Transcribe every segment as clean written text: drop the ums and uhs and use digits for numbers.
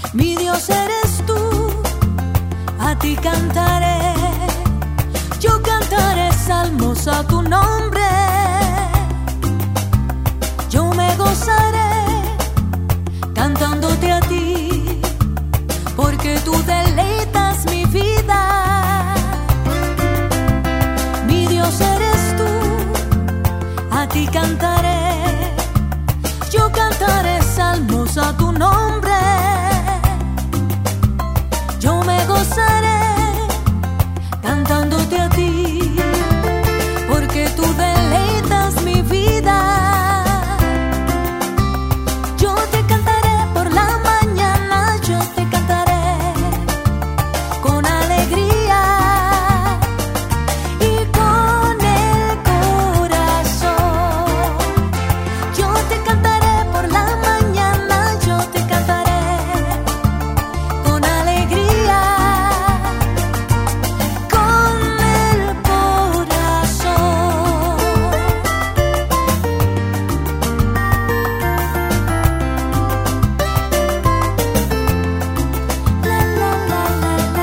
Mi Dios eres tú, a ti cantaré. Yo cantaré salmos a tu nombre. Yo me gozaré cantándote a ti, porque tú deleitas mi vida. Mi Dios eres tú, a ti cantaré. Yo cantaré salmos a tu nombre. Yo me gozaré cantándote a ti, porque tú deleitas mi vida. Yo te cantaré por la mañana, yo te cantaré con alegría y con el corazón. Yo te cantaré por la mañana, yo te cantaré con alegría, con el corazón. La, la, la, la, la.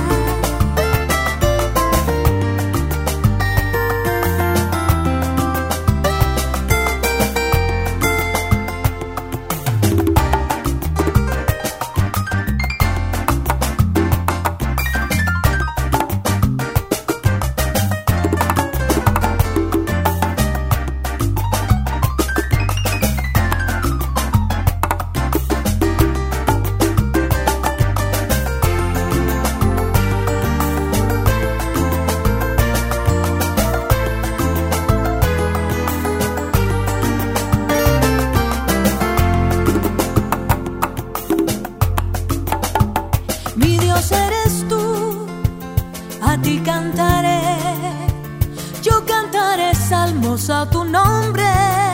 Mi Dios eres tú, a ti cantaré. Yo cantaré salmos a tu nombre.